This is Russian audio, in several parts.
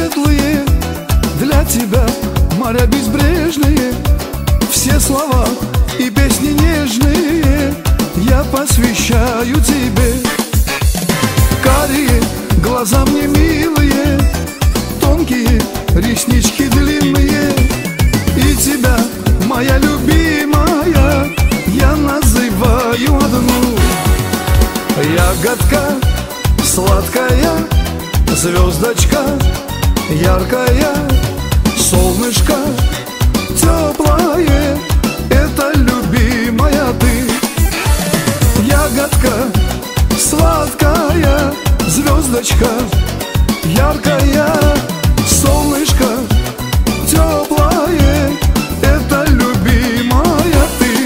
светлые, для тебя моря безбрежные. Все слова и песни нежные я посвящаю тебе. Карие глаза мне милые, тонкие реснички длинные, и тебя, моя любимая, я называю одну. Ягодка сладкая, звездочка яркая, солнышко теплое, это любимая ты. Ягодка сладкая, звездочка яркая, солнышко теплое, это любимая ты.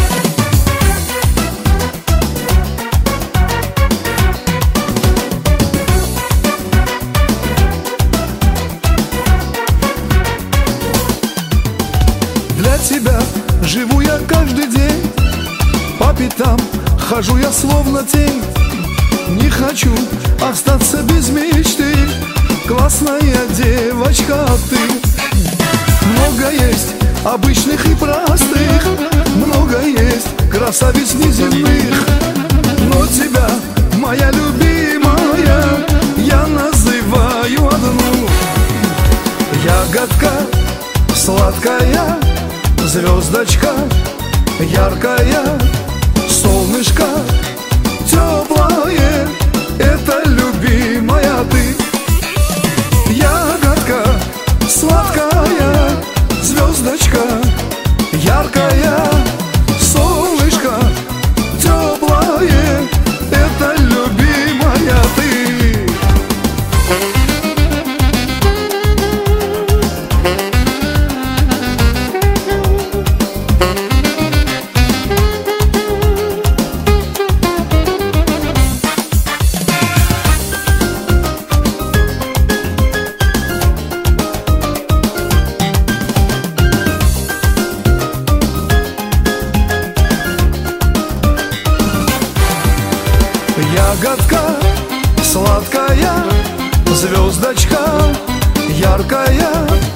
Для тебя живу я каждый день, по пятам хожу я словно тень. Не хочу остаться без мечты, классная девочка ты. Много есть обычных и простых, много есть красавиц неземных, но тебя, моя любимая, я называю одну. Ягодка сладкая, звездочка яркая, солнышко теплое, это любимая ты. Ягодка сладкая, звездочка яркая, солнышко теплое, это любимая ты. Ягодка сладкая, звездочка яркая,